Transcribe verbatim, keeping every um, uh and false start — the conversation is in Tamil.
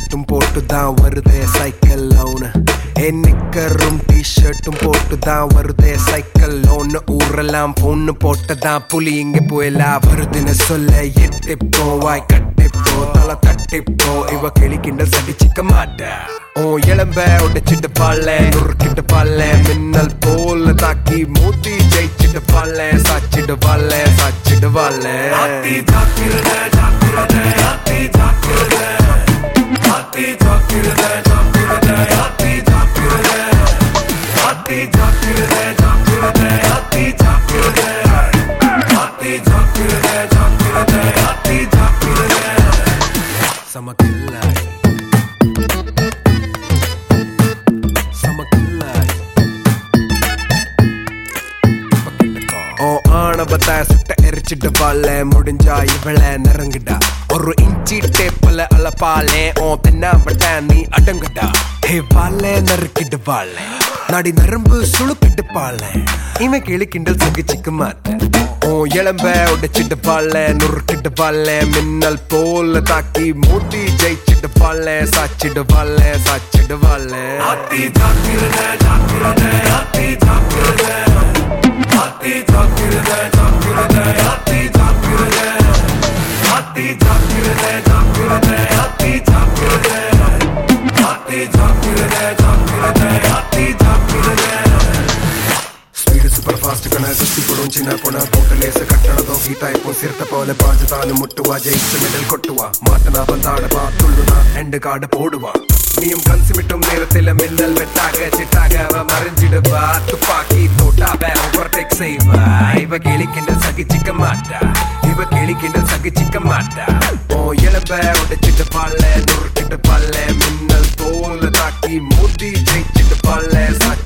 ஷர்ட்டும் போட்டுதான் வருதே சைக்கிள் லோன். நிக்கரும் டி ஷர்ட்டும் போட்டுதான் வருதே சைக்கிள் லோன். ஊரெல்லாம் பொண்ணு போட்டதான் புலி இங்க போயலா வருதுன்னு சொல்ல எட்டிப்போ வாய் கட்டிப்போ தலை தட்டிப்போ இவ கிளி கிண்டல் சடிச்சிக்க மாட்டா. ஓ இளம்ப உடைச்சிட்டு பால நுறுக்கிட்டு பால மின்னல் போல தாக்கி மூத்தி ஜெயிச்சிட்டு பால சாச்சிட்டு வால சாச்சிட்டு வால. எரிச்சிட்டு பால முடிஞ்சா இவள நெருங்கிட்டா ஒரு இன்ச்சி டேப்ல அளப்பாலே ஓ தென்னாம்பட்ட நீ அடங்குடா. ஹே பால நறுக்கிட்டு பால நாடி நரம்பு சுழுக்கிட்டு பால இவன் கிளி கிண்டல் சகிச்சிக்க மாட்டேன். ஓ இளம்ப உடைச்சிட்டு பால நுறுக்கிட்டு பால மின்னல் போல தாக்கி மூட்டி ஜெயிச்சிட்டு பால சாச்சிட்டு பால சாச்சிட்டு பால. சூப்பர் ஃபாஸ்ட் கண சுத்தி போடும் சின்ன பொண்ண போட்டு லேச கட்டணதோ கீட்டா இப்போ சிறுத்த போல பாஜதானு முட்டுவா ஜெயிச்சு மெடல் கொட்டுவா மாட்டனா பந்தாடவா துள்ளுனா ரெண்டு காடு போடுவா. நீயும் கன்சிமிட்டும் நேரத்தில் மின்னல் வெட்டாக சிட்டாக அவ மறைஞ்சிடுவா துப்பாக்கி தோட்டாவ ஓவர்டேக் செய்வா. இவ கிளி கிண்டல் சகிச்சிக்க மாட்டா இவ கிளி கிண்டல் சகிச்சிக்க மாட்டா. ஓ இளம்ப உடைச்சிட்டு பால நுறுக்கிட்டு பால மின்னல் போல தாக்கி மூட்டி ஜெயிச்சிட்டு பால